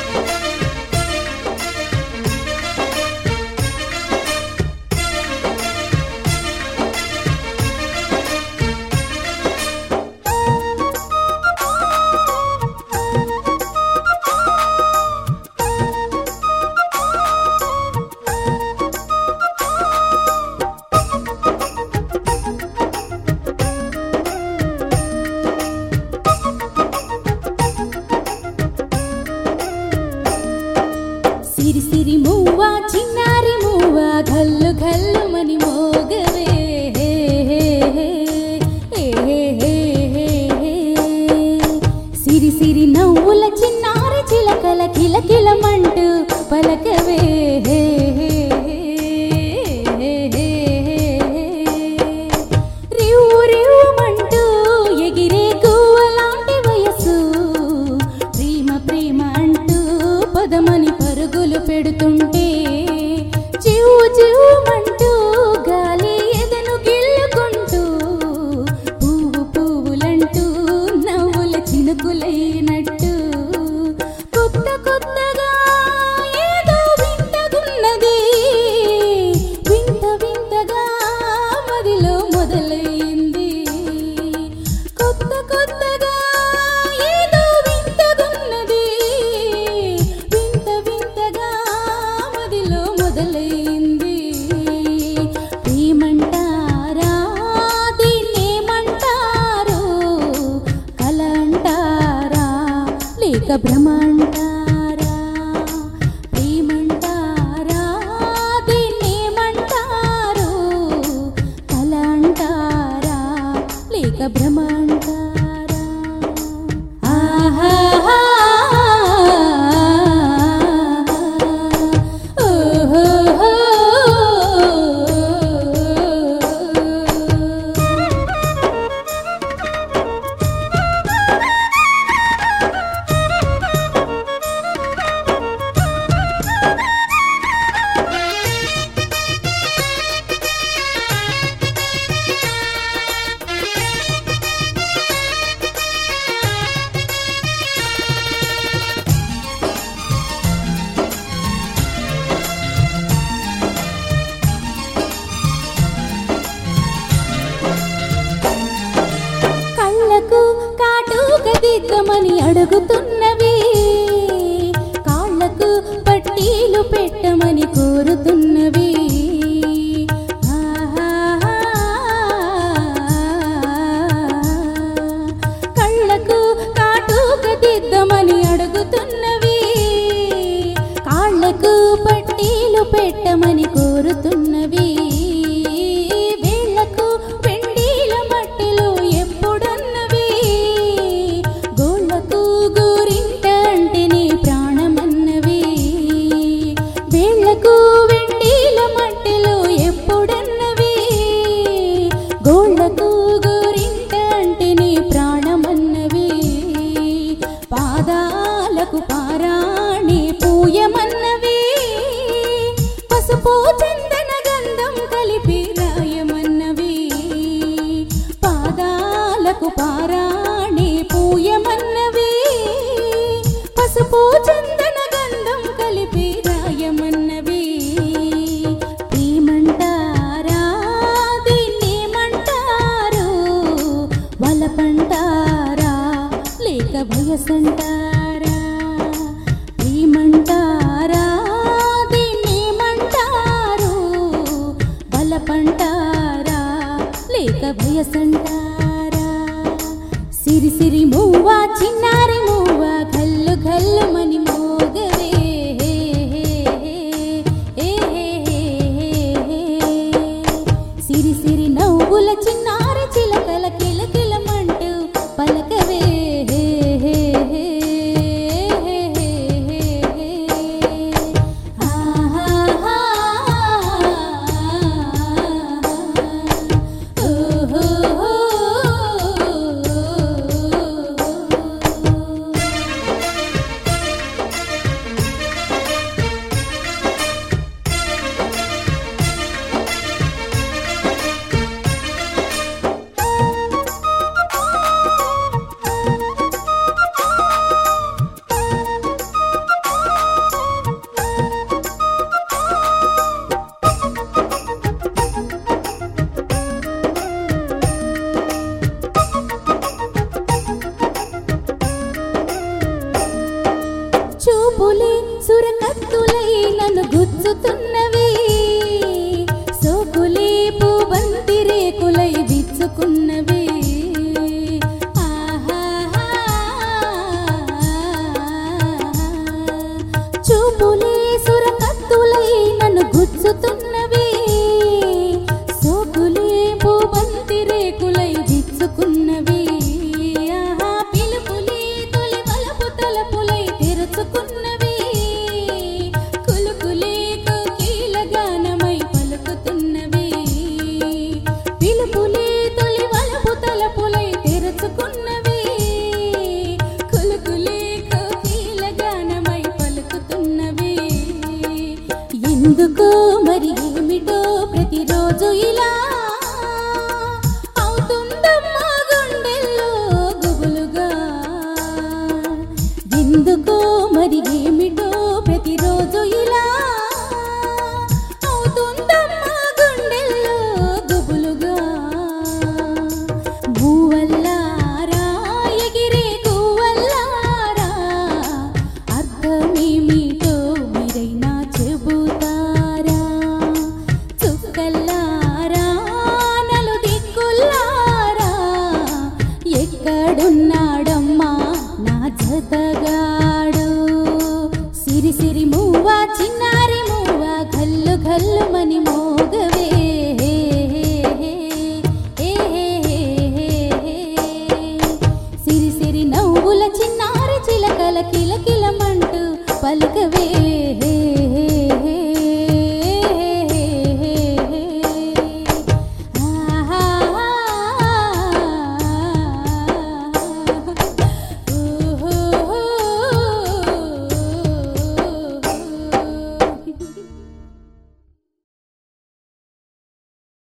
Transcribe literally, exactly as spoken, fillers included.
సిరి సిరి మువ్వ చిన్నారి మువ్వ ఘల్లు ఘల్లు మని మోగవే సిరి సిరి నవ్వుల చిన్నారి చిలకల కిలకిలమంటూ పలకవే రివ్వు రివ్వుమంటూ ఎగిరే గువ్వలాంటి వయసు ప్రేమ ప్రేమ అంటూ పదమని పరుగులు పెడుతుంటే చివ్వు చివ్వుమంటూ గాలి ఎదను గిల్లుకుంటూ పువ్వు పువ్వులంటూ నవ్వుల చినుకులైనట్టు కొత్త కొత్తగా ఏదో వింతగున్నది వింత వింతగా మదిలో మొదలైంది కొత్త కొత్తగా ఏదో వింతగున్నది వింత వింతగా మదిలో మొదలైంది ప్రేమంటారా దీన్నేమంటారు కల అంటారా లేక భ్రమ అంటారా ప్రేమంటారా దీన్నేమంటారు కల అంటారా లేక భ్రమ అంటారా ఆహా కళ్ళకు కాటుక దిద్దమని అడుగుతున్నవి కాళ్ళకు పట్టీలు పెట్టమని కోరుతున్నవి కళ్ళకు కాటుక దిద్దమని అడుగుతున్నవి కాళ్ళకు పట్టీలు పెట్టమని కోరుతున్నవి వేళ్ళకు వెండిల మట్టిలో ఎప్పుడన్నవి గోళ్ళకు గోరింట అంటే నీ ప్రాణమన్నవి వేళ్ళకు వెండిల మట్టిలో ఎప్పుడన్నవి గోళ్ళకు గోరింట అంటే నీ ప్రాణమన్నవి పాదాలకు పారాణి పూయమన్నవి పసుపు చందన గంధం కలిపి రాయమన్నవి పాదాలకు పారాణి పూయమన్నవి పసుపు చందన గంధం కలిపి రాయమన్నవి ప్రేమంటారా దీన్నేమంటారు వలపంటారా లేక భయసంటారా ప్రేమంటారా దీన్నేమంటారు బలపంటారా లేక భయసంటారా సిరి సిరి మువ్వ చిన్నారి మువ్వ ఘల్లు ఘల్లు మని చూపులే సురకత్తులై నన్ను గుచ్చుతున్నవి సోకులే పూబంతి రేకులై విచ్చుకున్నవి చూపులే సురకత్తులై నన్ను గుచ్చుతున్నవి సోకులే పూబంతి రేకులై విచ్చుకున్నవి పిలుపులే తొలి వలపు తలపులై తెరుచుకున్నవి కులుకులే కోకిల గానమై పలుకుతున్నవి పిలుపులే తొలి వలపు తలపులై తెరుచుకున్నవి కులుకులే కోకిల గానమై పలుకుతున్నవి ఎందుకో మరి ఏమిటో ప్రతిరోజు ఇలా అవుతుందమ్మా గుండెల్లో గుబులుగా ఎందుకో మరి ఏమిటో ప్రతిరోజు ఇలా అవుతుందమ్మా గుండెల్లో గుబులుగా మూవల్లారా ఎగిరే గువ్వల్లారా అర్థమేమిటో మీరైనా చెబుతారా చుక్కల్లారా నలు దిక్కుల్లారా ఎక్కడున్నాడమ్మా నా జతగాడు సిరి సిరి మూవ చిన్నారి మూవ గల్లు గల్లు మని మోగవే సిరి సిరి నవ్వుల చిన్నారి చిలకల కిలకిలమంటూ పలుకవే